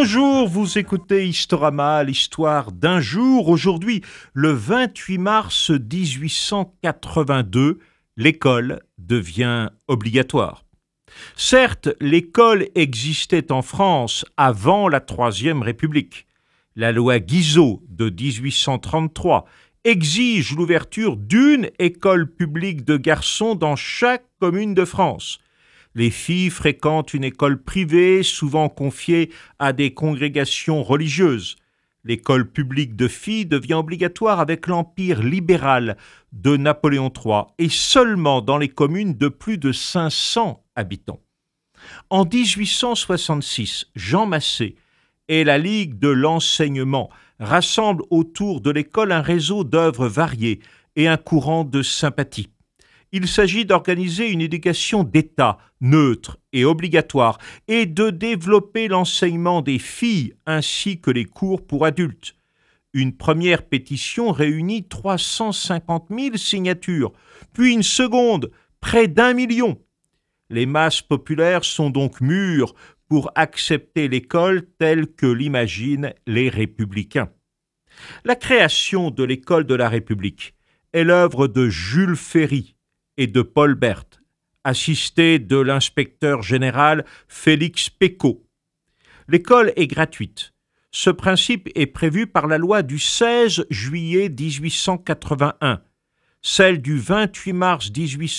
Bonjour, vous écoutez Historama, l'histoire d'un jour. Aujourd'hui, le 28 mars 1882, l'école devient obligatoire. Certes, l'école existait en France avant la Troisième République. La loi Guizot de 1833 exige l'ouverture d'une école publique de garçons dans chaque commune de France. Les filles fréquentent une école privée, souvent confiée à des congrégations religieuses. L'école publique de filles devient obligatoire avec l'Empire libéral de Napoléon III et seulement dans les communes de plus de 500 habitants. En 1866, Jean Massé et la Ligue de l'enseignement rassemblent autour de l'école un réseau d'œuvres variées et un courant de sympathie. Il s'agit d'organiser une éducation d'État neutre et obligatoire et de développer l'enseignement des filles ainsi que les cours pour adultes. Une première pétition réunit 350 000 signatures, puis une seconde, près d'1 million. Les masses populaires sont donc mûres pour accepter l'école telle que l'imaginent les républicains. La création de l'école de la République est l'œuvre de Jules Ferry et de Paul Bert, assisté de l'inspecteur général Félix Pécaud. L'école est gratuite. Ce principe est prévu par la loi du 16 juillet 1881. Celle du 28 mars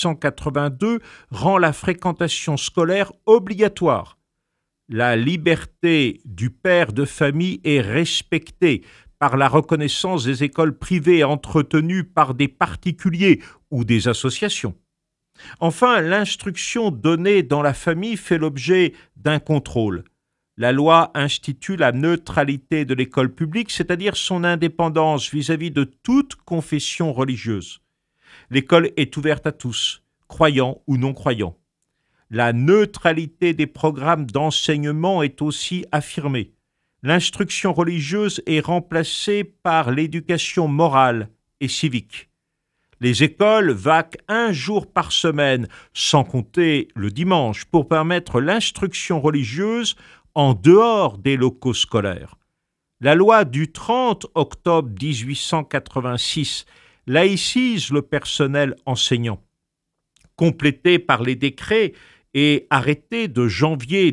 1882 rend la fréquentation scolaire obligatoire. La liberté du père de famille est respectée par la reconnaissance des écoles privées entretenues par des particuliers ou des associations. Enfin, l'instruction donnée dans la famille fait l'objet d'un contrôle. La loi institue la neutralité de l'école publique, c'est-à-dire son indépendance vis-à-vis de toute confession religieuse. L'école est ouverte à tous, croyants ou non-croyants. La neutralité des programmes d'enseignement est aussi affirmée. L'instruction religieuse est remplacée par l'éducation morale et civique. Les écoles vaquent 1 jour par semaine, sans compter le dimanche, pour permettre l'instruction religieuse en dehors des locaux scolaires. La loi du 30 octobre 1886 laïcise le personnel enseignant. Complétée par les décrets et arrêtés de janvier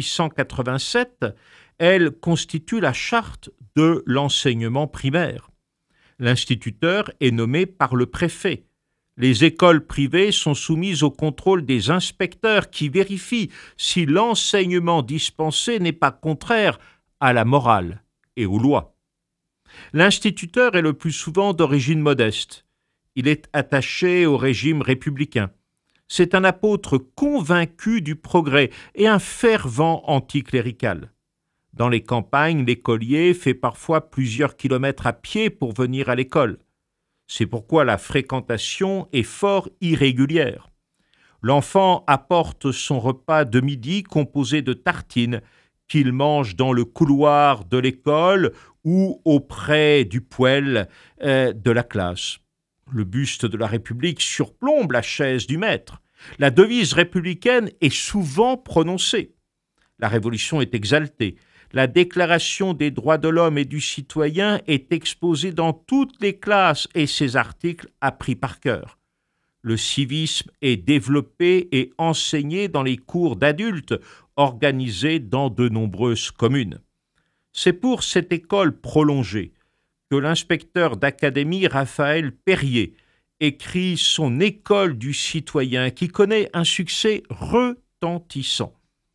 1887, elle constitue la charte de l'enseignement primaire. L'instituteur est nommé par le préfet. Les écoles privées sont soumises au contrôle des inspecteurs qui vérifient si l'enseignement dispensé n'est pas contraire à la morale et aux lois. L'instituteur est le plus souvent d'origine modeste. Il est attaché au régime républicain. C'est un apôtre convaincu du progrès et un fervent anticlérical. Dans les campagnes, l'écolier fait parfois plusieurs kilomètres à pied pour venir à l'école. C'est pourquoi la fréquentation est fort irrégulière. L'enfant apporte son repas de midi composé de tartines qu'il mange dans le couloir de l'école ou auprès du poêle de la classe. Le buste de la République surplombe la chaise du maître. La devise républicaine est souvent prononcée. La Révolution est exaltée. La Déclaration des droits de l'homme et du citoyen est exposée dans toutes les classes et ses articles appris par cœur. Le civisme est développé et enseigné dans les cours d'adultes organisés dans de nombreuses communes. C'est pour cette école prolongée que l'inspecteur d'académie Raphaël Perrier écrit son École du citoyen qui connaît un succès retentissant.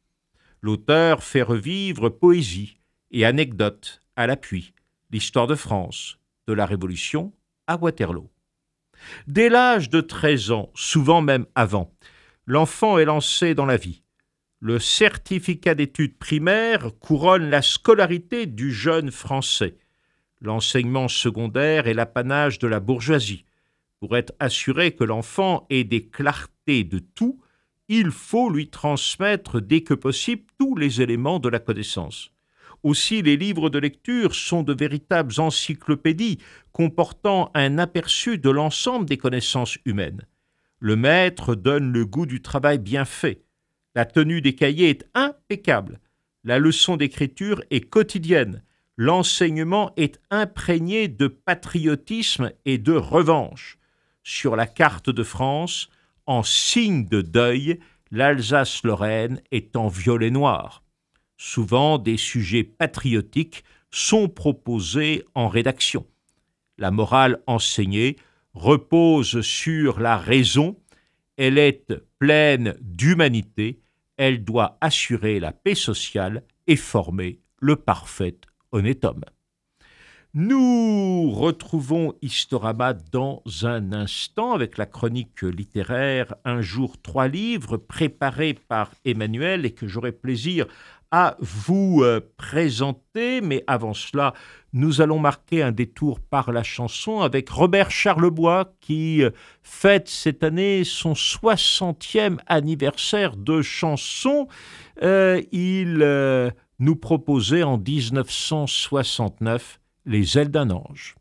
L'auteur fait revivre poésie et anecdotes à l'appui, l'histoire de France, de la Révolution à Waterloo. Dès l'âge de 13 ans, souvent même avant, l'enfant est lancé dans la vie. Le certificat d'études primaires couronne la scolarité du jeune Français. L'enseignement secondaire est l'apanage de la bourgeoisie. Pour être assuré que l'enfant ait des clartés de tout, il faut lui transmettre dès que possible tous les éléments de la connaissance. Aussi, les livres de lecture sont de véritables encyclopédies comportant un aperçu de l'ensemble des connaissances humaines. Le maître donne le goût du travail bien fait. La tenue des cahiers est impeccable. La leçon d'écriture est quotidienne. L'enseignement est imprégné de patriotisme et de revanche. Sur la carte de France, en signe de deuil, l'Alsace-Lorraine est en violet noir. Souvent, des sujets patriotiques sont proposés en rédaction. La morale enseignée repose sur la raison, elle est pleine d'humanité, elle doit assurer la paix sociale et former le parfait honnête homme. Nous retrouvons Historama dans un instant avec la chronique littéraire Un jour, 3 livres, préparée par Emmanuel et que j'aurai plaisir à vous présenter. Mais avant cela, nous allons marquer un détour par la chanson avec Robert Charlebois qui fête cette année son 60e anniversaire de chanson. Il nous proposait en 1969 Les ailes d'un ange.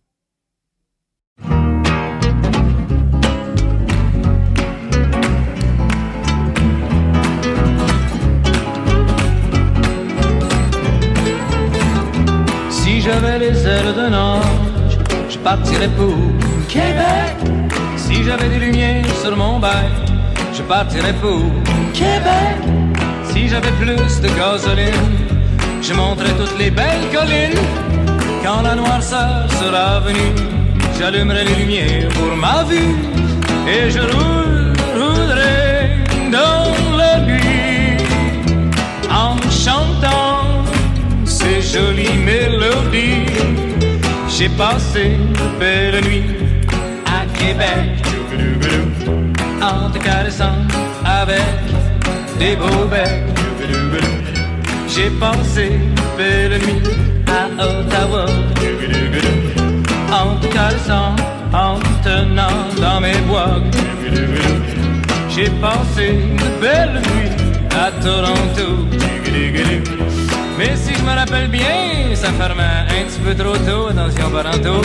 Si j'avais les ailes d'un ange, je partirais pour Québec. Si j'avais des lumières sur mon bec, je partirais pour Québec. Si j'avais plus de gasoline, je monterais toutes les belles collines. Quand la noirceur sera venue, j'allumerai les lumières pour ma vue et je roulerai dans la nuit en chantant ces jolies mélodies. J'ai passé de belles nuits à Québec en te caressant avec des beaux becs. J'ai passé de belles nuits à Ottawa en te caressant, en te tenant dans mes bois. J'ai passé de belles nuits à Toronto. Mais si je me rappelle bien, ça fermait un petit peu trop tôt. Attention parentaux.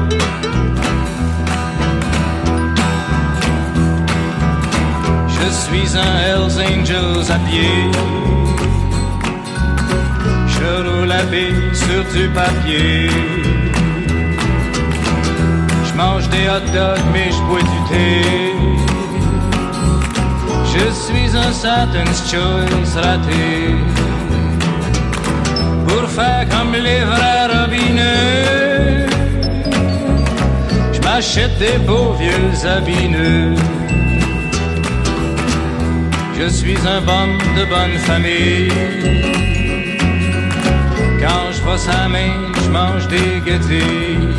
Je suis un Hells Angels à pied. Je roule la bille sur du papier. Je mange des hot dogs mais je bois du thé. Je suis un Satan's Choice raté. Pour faire comme les vrais robineux, je m'achète des beaux vieux habits neufs. Je suis un bum de bonne famille. Quand je vois sa main, je mange des guettilles.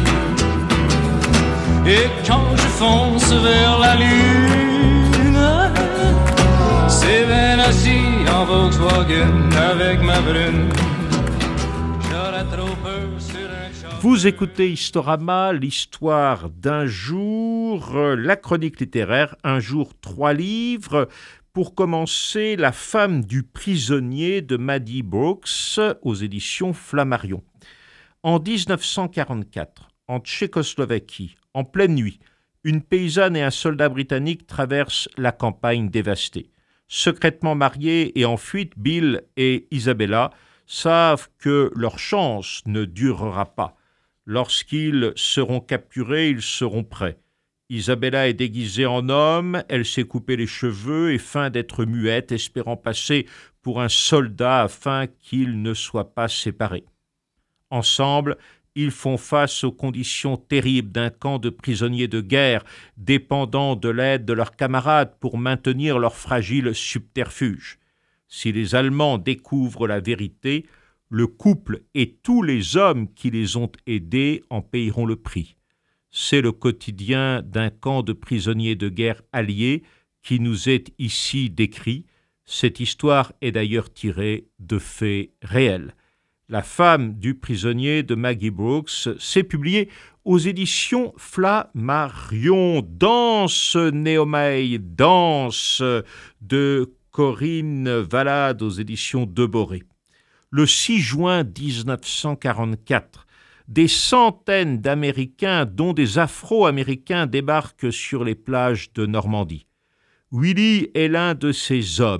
Et quand je fonce vers la lune, c'est bien assis en Volkswagen avec ma brune. J'aurais trop peur sur un char. Vous écoutez Historama, l'histoire d'un jour, la chronique littéraire, Un jour, 3 livres. Pour commencer, La femme du prisonnier de Maddie Brooks aux éditions Flammarion. En 1944, en Tchécoslovaquie, en pleine nuit, une paysanne et un soldat britannique traversent la campagne dévastée. Secrètement mariés et en fuite, Bill et Isabella savent que leur chance ne durera pas. Lorsqu'ils seront capturés, ils seront prêts. Isabella est déguisée en homme, elle s'est coupé les cheveux et feint d'être muette, espérant passer pour un soldat afin qu'ils ne soient pas séparés. Ensemble, ils font face aux conditions terribles d'un camp de prisonniers de guerre, dépendant de l'aide de leurs camarades pour maintenir leur fragile subterfuge. Si les Allemands découvrent la vérité, le couple et tous les hommes qui les ont aidés en payeront le prix. C'est le quotidien d'un camp de prisonniers de guerre alliés qui nous est ici décrit. Cette histoire est d'ailleurs tirée de faits réels. La femme du prisonnier de Maggie Brooks s'est publiée aux éditions Flammarion. Danse Néomai, Danse de Corinne Valade aux éditions Deboré. Le 6 juin 1944, des centaines d'Américains, dont des Afro-Américains, débarquent sur les plages de Normandie. Willie est l'un de ces hommes.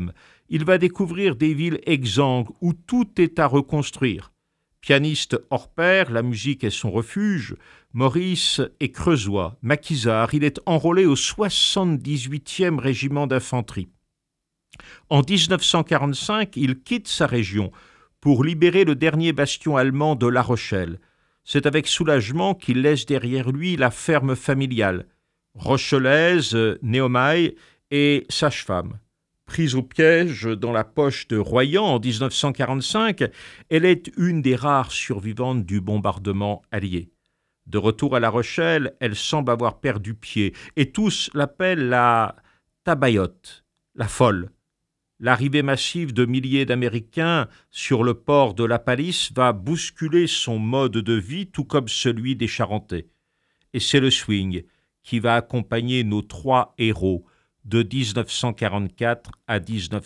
Il va découvrir des villes exsangues où tout est à reconstruire. Pianiste hors pair, la musique est son refuge. Maurice est creusois, maquisard, il est enrôlé au 78e régiment d'infanterie. En 1945, il quitte sa région pour libérer le dernier bastion allemand de La Rochelle. C'est avec soulagement qu'il laisse derrière lui la ferme familiale. Rochelaise, Néomaille et sage-femme. Prise au piège dans la poche de Royan en 1945, elle est une des rares survivantes du bombardement allié. De retour à La Rochelle, elle semble avoir perdu pied, et tous l'appellent la tabayotte, la folle. L'arrivée massive de milliers d'Américains sur le port de la Palisse va bousculer son mode de vie, tout comme celui des Charentais. Et c'est le swing qui va accompagner nos trois héros de 1944 à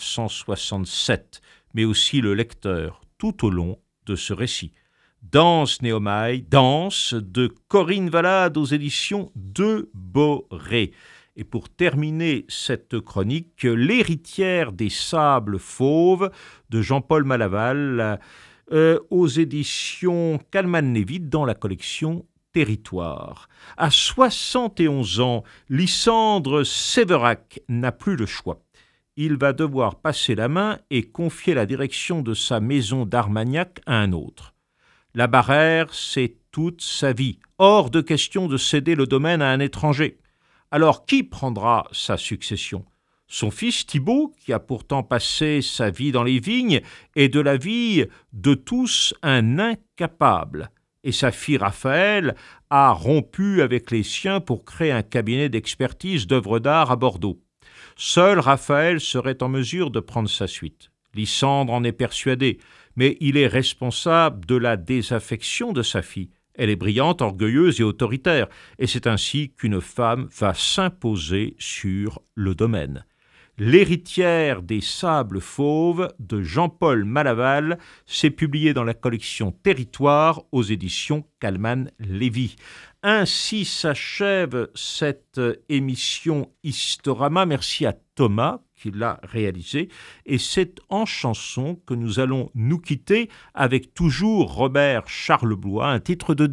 1967, mais aussi le lecteur tout au long de ce récit. Danse Néomaille, Danse de Corinne Valade aux éditions de Boré. Et pour terminer cette chronique, L'héritière des sables fauves de Jean-Paul Malaval aux éditions Kalman-Levy dans la collection Territoire. À 71 ans, Lysandre Sévérac n'a plus le choix. Il va devoir passer la main et confier la direction de sa maison d'Armagnac à un autre. La Barrère, c'est toute sa vie. Hors de question de céder le domaine à un étranger. Alors, qui prendra sa succession ? Son fils Thibaut, qui a pourtant passé sa vie dans les vignes, est de la vie de tous un incapable. Et sa fille Raphaël a rompu avec les siens pour créer un cabinet d'expertise d'œuvres d'art à Bordeaux. Seul Raphaël serait en mesure de prendre sa suite. Lysandre en est persuadé, mais il est responsable de la désaffection de sa fille. Elle est brillante, orgueilleuse et autoritaire, et c'est ainsi qu'une femme va s'imposer sur le domaine. L'héritière des sables fauves de Jean-Paul Malaval s'est publié dans la collection Territoire aux éditions Kalman-Levy. Ainsi s'achève cette émission Historama. Merci à Thomas qui l'a réalisée. Et c'est en chanson que nous allons nous quitter avec toujours Robert Charlebois, un titre de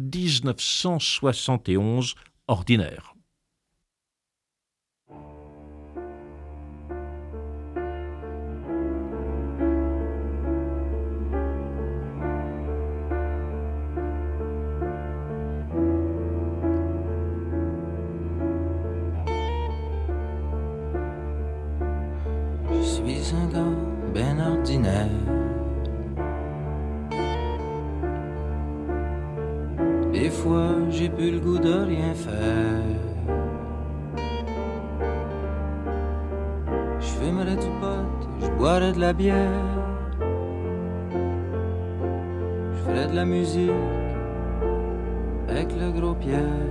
1971, Ordinaire. Je suis un gars ben ordinaire. Des fois j'ai plus le goût de rien faire. Je fumerais du pot, je boirais de la bière. Je ferais de la musique avec le gros Pierre.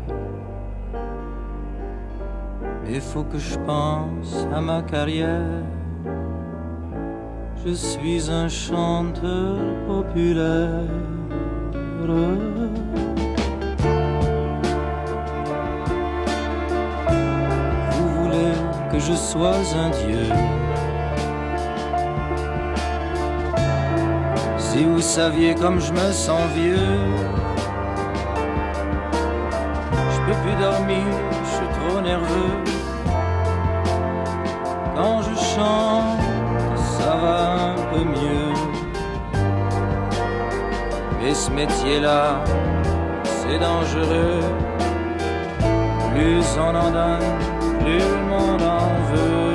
Mais faut que je pense à ma carrière. Je suis un chanteur populaire. Vous voulez que je sois un dieu. Si vous saviez comme je me sens vieux. Je peux plus dormir, je suis trop nerveux. Quand je chante, ça va un peu mieux. Et ce métier-là, c'est dangereux. Plus on en donne, plus le monde en veut.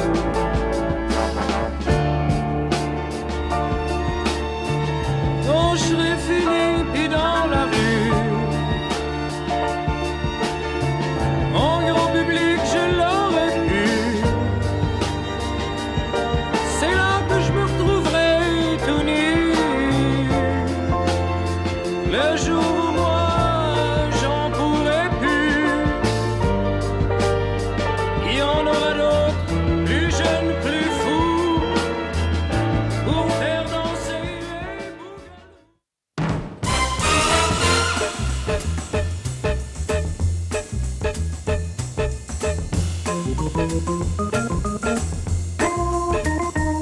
Quand je serai fini, puis dans la rue, mon gros public, je l'aurais pu. C'est là que je me retrouverai tout nu. Le jour où moi j'en pourrai plus, il y en aura d'autres, plus jeunes, plus fous, pour faire danser les boucles.